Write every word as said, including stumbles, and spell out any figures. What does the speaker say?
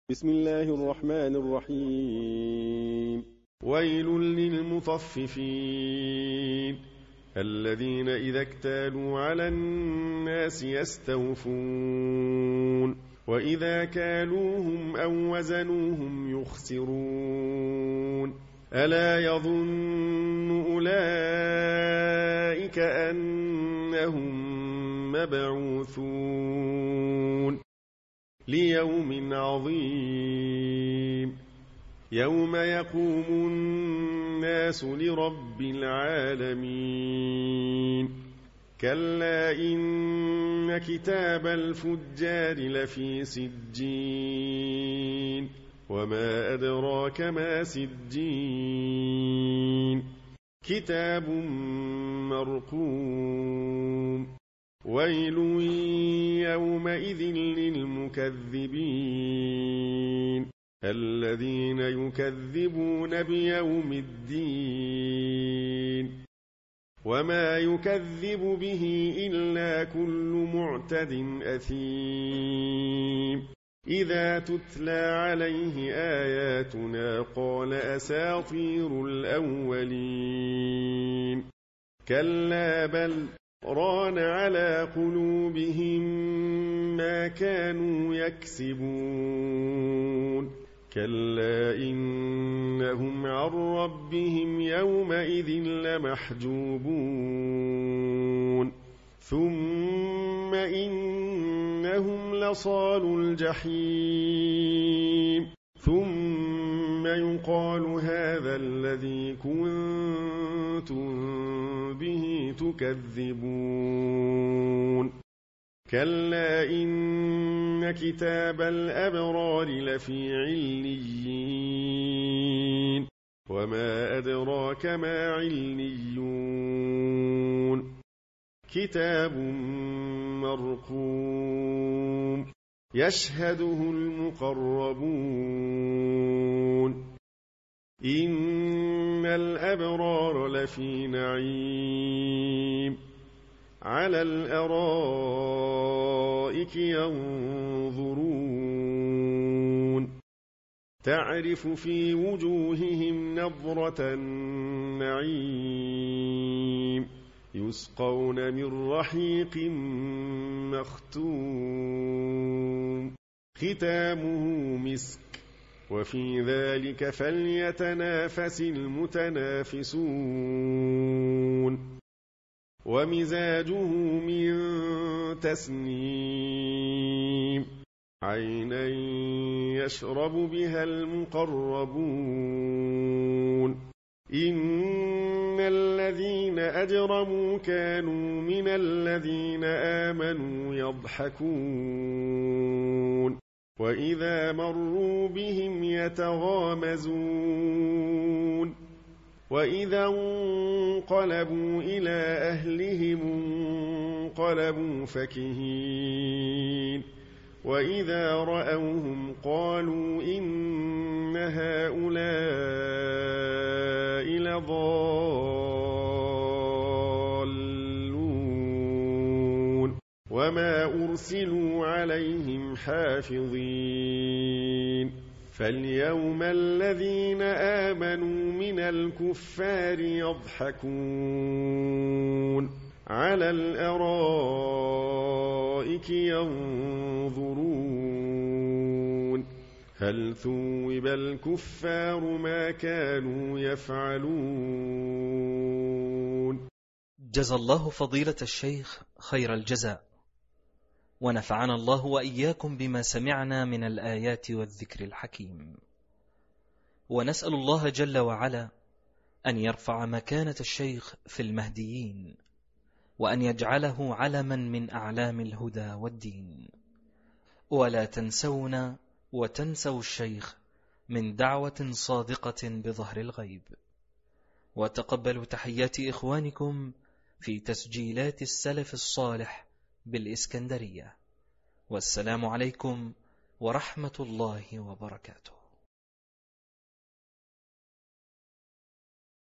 بسم الله الرحمن الرحيم. ويل للمطففين الذين إذا اكتالوا على الناس يستوفون وإذا كالوهم أو وزنوهم يخسرون ألا يظن أولئك أنهم مبعوثون ليوم عظيم يوم يقوم الناس لرب العالمين كلا إن كتاب الفجار لفي سجين وما أدراك ما سجين كتاب مرقوم ويل يومئذ للمكذبين الذين يكذبون بيوم الدين وما يكذب به إلا كل معتد أثيم إذا تتلى عليه آياتنا قال أساطير الأولين كلا بل ران على قلوبهم ما كانوا يكسبون كلا إنهم عن ربهم يومئذ لمحجوبون ثم إنهم لصالو الجحيم ثم يقال هذا الذي كنتم به تكذبون كلا إن كتاب الأبرار لفي عليين وما أدراك ما عليون كتاب مرقوم يشهده المقربون إن الأبرار لفي نعيم على الأرائك ينظرون تعرف في وجوههم نضرة النعيم يسقون من رحيق مختوم ختامه مسك وفي ذلك فليتنافس المتنافسون ومزاجه من تسنيم عينا يشرب بها المقربون إن الذين أجرموا كانوا من الذين آمنوا يضحكون وإذا مروا بهم يتغامزون وإذا انقلبوا إلى أهلهم انقلبوا فكهين وإذا رأوهم قالوا إن هؤلاء لضالون وما أرسلوا عليهم حافظين فاليوم الذين آمنوا من الكفار يضحكون على الأرائك ينظرون هل ثوب الكفار ما كانوا يفعلون. جزى الله فضيلة الشيخ خير الجزاء، ونفعنا الله وإياكم بما سمعنا من الآيات والذكر الحكيم، ونسأل الله جل وعلا أن يرفع مكانة الشيخ في المهديين، وأن يجعله علما من أعلام الهدى والدين. ولا تنسونا وتنسوا الشيخ من دعوة صادقة بظهر الغيب، وتقبلوا تحيات إخوانكم في تسجيلات السلف الصالح بالإسكندرية. والسلام عليكم ورحمة الله وبركاته.